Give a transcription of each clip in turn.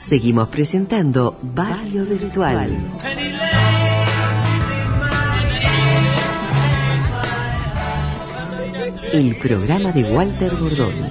Seguimos presentando Barrio Virtual. El programa de Walter Bordoni.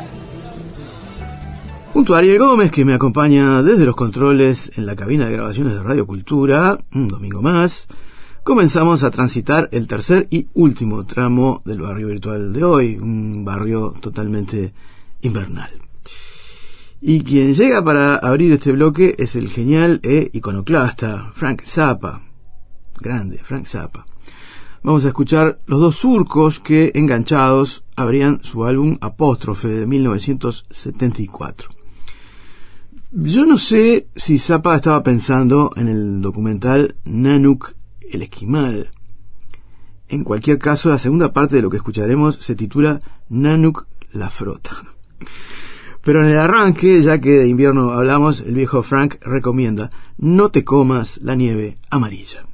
Junto a Ariel Gómez, que me acompaña desde los controles en la cabina de grabaciones de Radio Cultura, un domingo más, comenzamos a transitar el tercer y último tramo del barrio virtual de hoy, un barrio totalmente invernal. Y quien llega para abrir este bloque es el genial e iconoclasta Frank Zappa. Grande, Frank Zappa. Vamos a escuchar Los Dos Surcos, que, enganchados, abrían su álbum Apóstrofe de 1974. Yo no sé si Zappa estaba pensando en el documental Nanook el Esquimal. En cualquier caso, la segunda parte de lo que escucharemos se titula Nanook la Frota. Pero en el arranque, ya que de invierno hablamos, el viejo Frank recomienda: no te comas la nieve amarilla.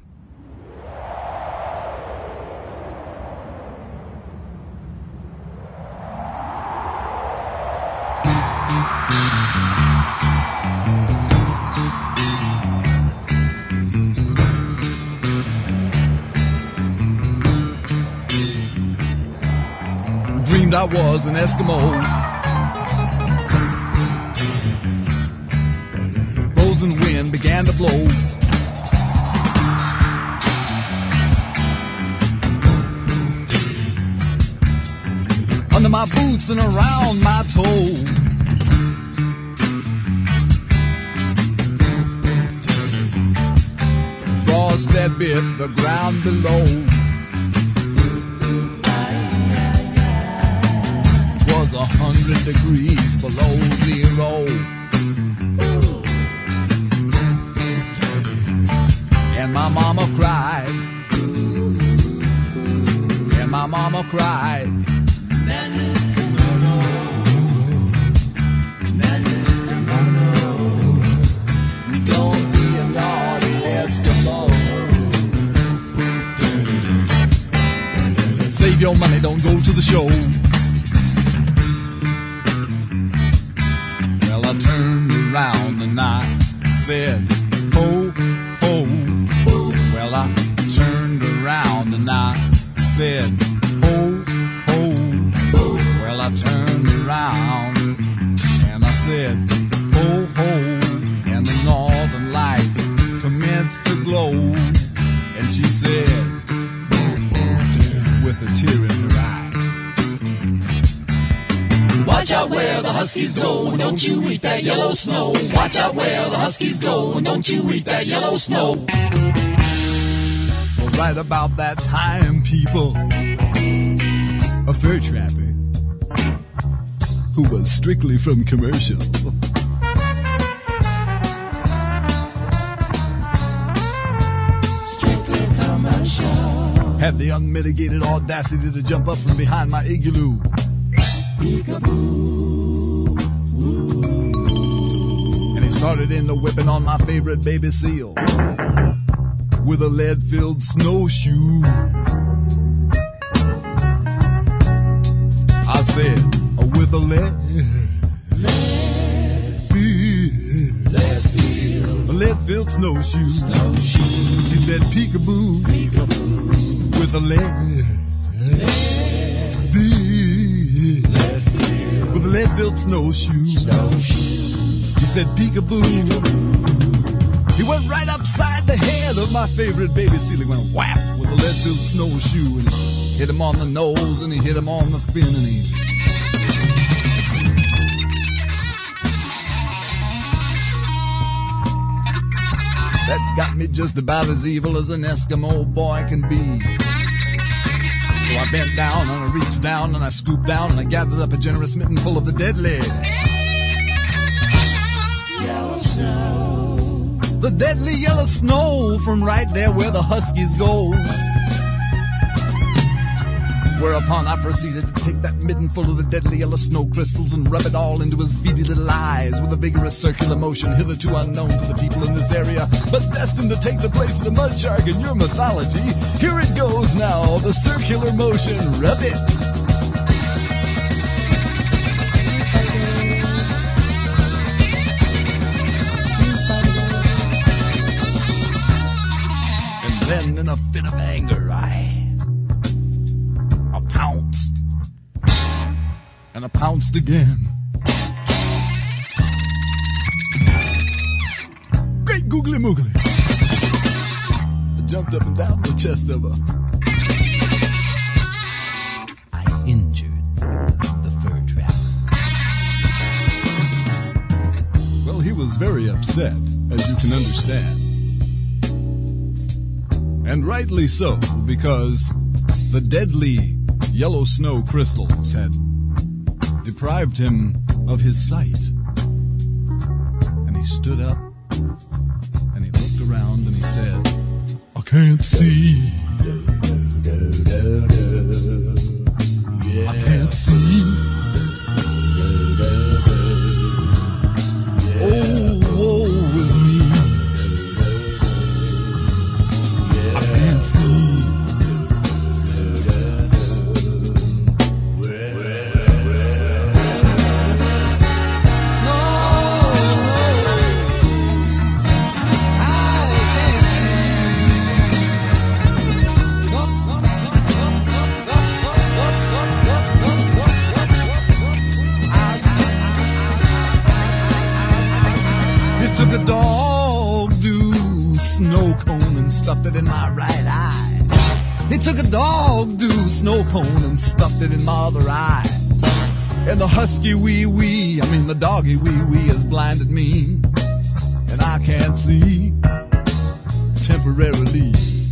Dreamed I was an Eskimo. Frozen wind began to blow. Under my boots and around my toe. Frost that bit the ground below. Was 100 degrees below zero. And my mama cried. And my mama cried. Don't be a naughty Eskimo. Save your money, don't go to the show. Well, I turned around and I said, ho, ho. Well, I turned around and I said, ho, ho. Well, I turned around and I said, ho, ho. And the northern lights commenced to glow. And she said, with a tear in her eye, watch out where the Huskies go, and don't you eat that yellow snow. Watch out where the Huskies go, and don't you eat that yellow snow. Well, right about that time, people, a fur trapper who was strictly from commercial had the unmitigated audacity to jump up from behind my igloo. Peekaboo. And he started in the whipping on my favorite baby seal with a lead-filled snowshoe. I said, with a lead-filled snowshoe. He said, peekaboo, with a with a lead-filled snowshoe. He said, peekaboo. He went right upside the head of my favorite baby seal. He went whap with a lead-filled snowshoe, and he hit him on the nose, and he hit him on the fin, and he that got me just about as evil as an Eskimo boy can be. So I bent down and I reached down and I scooped down and I gathered up a generous mitten full of the deadly yellow snow. The deadly yellow snow from right there where the Huskies go. Whereupon I proceeded to take that midden full of the deadly yellow snow crystals and rub it all into his beady little eyes with a vigorous circular motion hitherto unknown to the people in this area, but destined to take the place of the mud shark in your mythology. Here it goes now, the circular motion, rub it. Then in a fit of anger, I pounced. And I pounced again. Great googly moogly. I jumped up and down the chest of her. I injured the fur trapper. Well, he was very upset, as you can understand. And rightly so, because the deadly yellow snow crystals had deprived him of his sight. And he stood up, and he looked around, and he said, I can't see. I can't see. Oh, woe is me. I can't see. Took a dog-do snow cone and stuffed it in my right eye. He took a dog-do snow cone and stuffed it in my other eye. And the husky the doggy wee-wee has blinded me. And I can't see temporarily.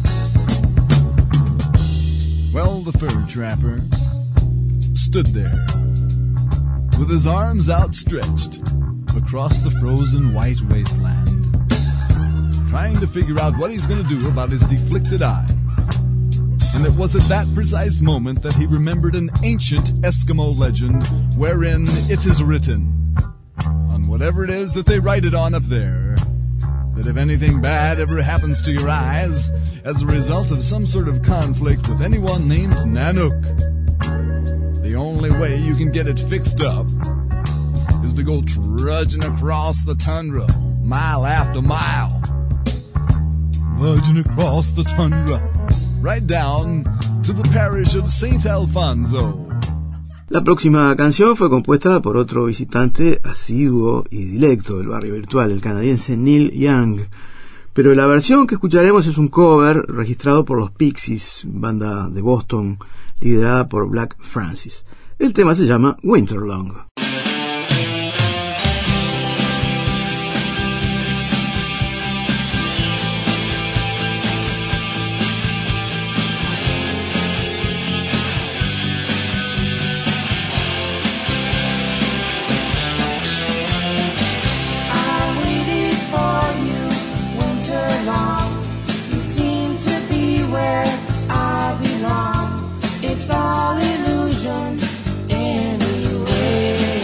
Well, the fur trapper stood there with his arms outstretched across the frozen white wasteland, trying to figure out what he's going to do about his deflicted eyes. And it was at that precise moment that he remembered an ancient Eskimo legend wherein it is written, on whatever it is that they write it on up there, that if anything bad ever happens to your eyes as a result of some sort of conflict with anyone named Nanook, the only way you can get it fixed up is to go trudging across the tundra, mile after mile. Trudging across the tundra, right down to the parish of St. Alfonso. La próxima canción fue compuesta por otro visitante asiduo y dilecto del barrio virtual, el canadiense Neil Young. Pero la versión que escucharemos es un cover registrado por los Pixies, banda de Boston, liderada por Black Francis. El tema se llama Winterlong. It's all illusion anyway.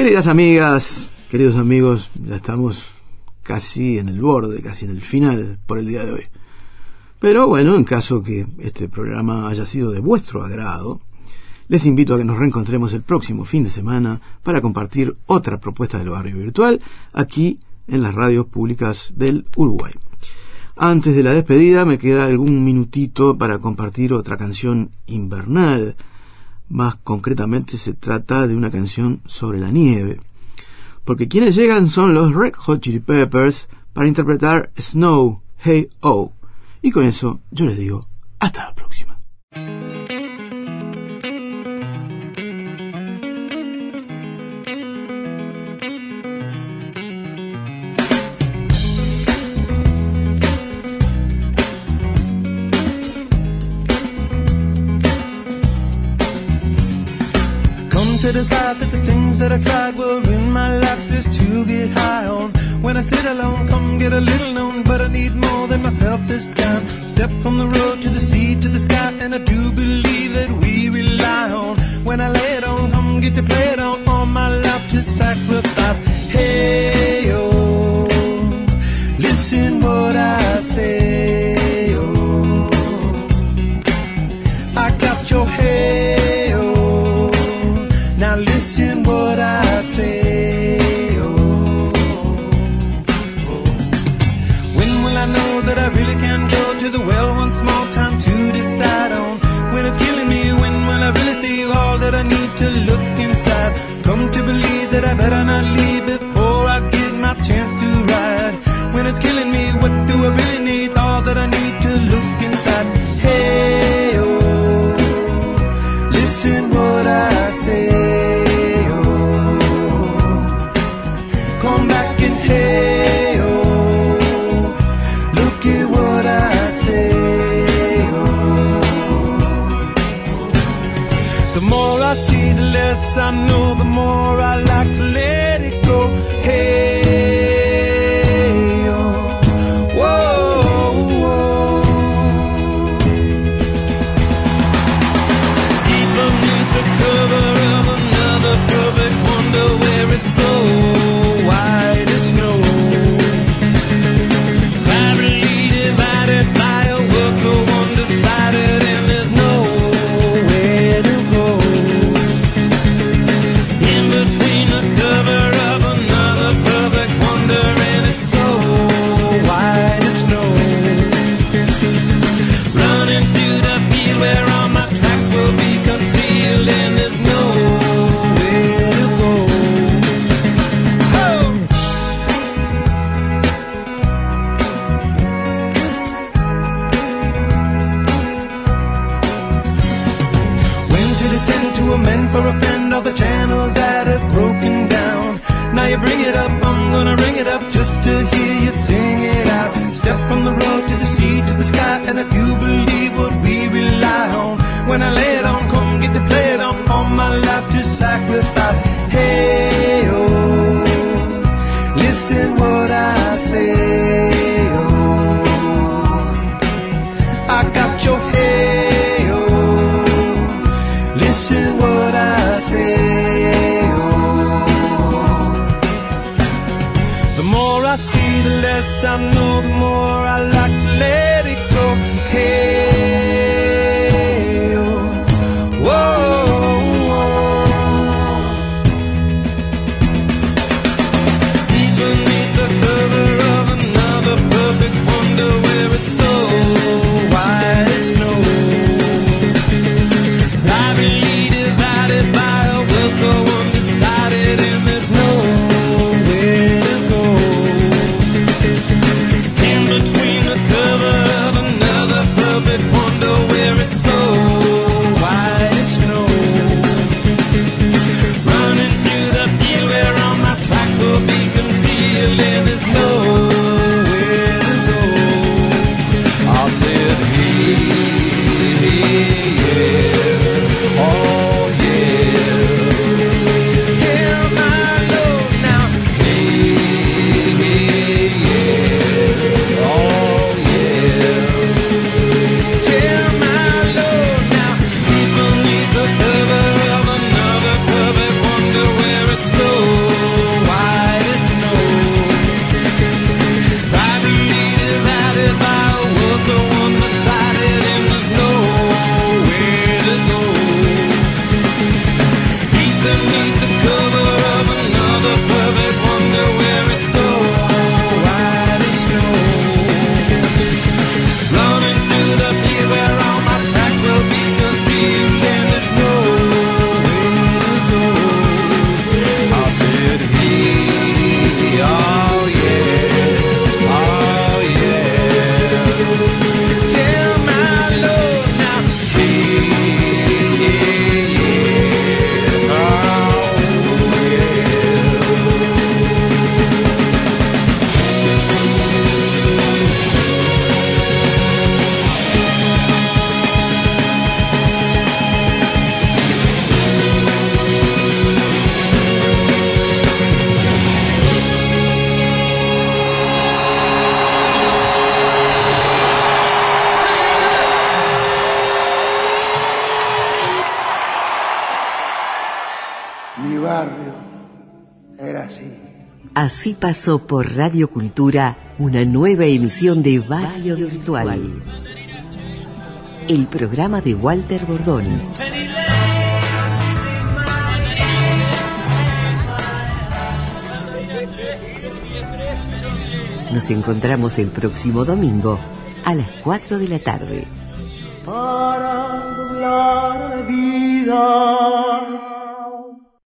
Queridas amigas, queridos amigos, ya estamos casi en el borde, casi en el final por el día de hoy. Pero bueno, en caso que este programa haya sido de vuestro agrado, les invito a que nos reencontremos el próximo fin de semana para compartir otra propuesta del barrio virtual aquí en las radios públicas del Uruguay. Antes de la despedida me queda algún minutito para compartir otra canción invernal. Más concretamente se trata de una canción sobre la nieve, porque quienes llegan son los Red Hot Chili Peppers para interpretar Snow, Hey Oh. Y con eso yo les digo hasta la próxima. To decide that the things that I tried were in my life just to get high on. When I sit alone, come get a little known, but I need more than myself this time. Step from the road to the sea to the sky, and I do believe that we rely on. When I lay it on, come get to play it on, all my life to sacrifice. Hey, oh, listen what I say, oh, I got your hey. Now listen what I say, oh, oh. When will I know that I really can go to the well one small time to decide on? When it's killing me, when will I really see all that I need to look inside? Come to believe that I better not leave before I get my chance to ride. When it's killing me, what do I really need? All that I need to look inside. Hey, oh, listen what I say. Hey, oh, look at what I say, oh. The more I see, the less I know, the more I like to let it go. Hey, oh, whoa, whoa. Deep beneath the cover of another perfect wonder where it's so white as snow, privately divided by a world so undecided, and there's nowhere to go. In between the cover of another perfect wonder, and it's so white as snow. Running through the field where all my tracks will be concealed, and there's nowhere to go. Meant for a friend, all the channels that have broken down. Now you bring it up, I'm gonna ring it up just to hear you sing it out. Step from the road to the sea to the sky, and I do believe what we rely on. When I lay it on, come get to play it on, all my life to sacrifice. Hey, oh, listen what I say, oh, I got your hey, oh, listen what I say, oh. The more I see, the less I know, the more I like to let it go. Hey, Era así. Así pasó por Radio Cultura una nueva emisión de Barrio Virtual. El programa de Walter Bordoni. Nos encontramos el próximo domingo a las 4 de la tarde. Para doblar la vida